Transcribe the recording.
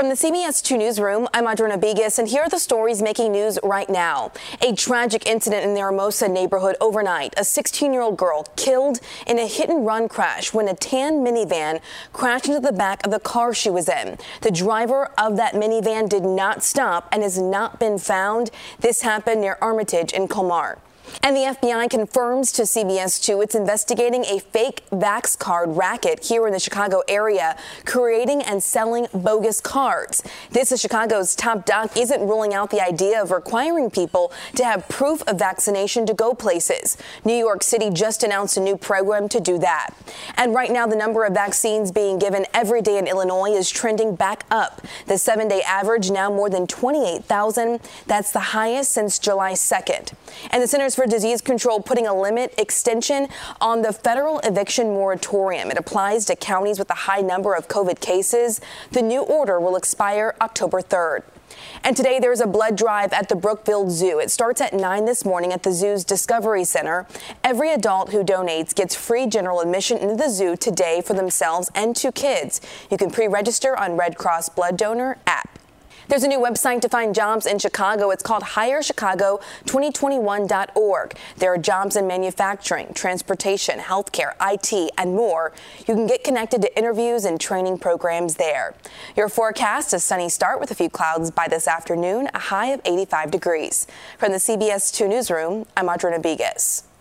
From the CBS 2 Newsroom, I'm Adriana Begas, and here are the stories making news right now. A tragic incident in the Hermosa neighborhood overnight. A 16-year-old girl killed in a hit-and-run crash when a tan minivan crashed into the back of the car she was in. The driver of that minivan did not stop and has not been found. This happened near Armitage in Colmar. And the FBI confirms to CBS 2 it's investigating a fake Vax card racket here in the Chicago area, creating and selling bogus cards. This is Chicago's top doc isn't ruling out the idea of requiring people to have proof of vaccination to go places. New York City just announced a new program to do that. And right now, the number of vaccines being given every day in Illinois is trending back up. The 7-day average now more than 28,000. That's the highest since July 2nd. And the Centers for Disease Control putting a limit extension on the federal eviction moratorium. It applies to counties with a high number of COVID cases. The new order will expire October 3rd. And today there's a blood drive at the Brookfield Zoo. It starts at 9 this morning at the zoo's Discovery Center. Every adult who donates gets free general admission into the zoo today for themselves and 2 kids. You can pre-register on Red Cross Blood Donor app. There's a new website to find jobs in Chicago. It's called HireChicago2021.org. There are jobs in manufacturing, transportation, healthcare, IT, and more. You can get connected to interviews and training programs there. Your forecast, a sunny start with a few clouds by this afternoon, a high of 85 degrees. From the CBS 2 Newsroom, I'm Adriana Begas.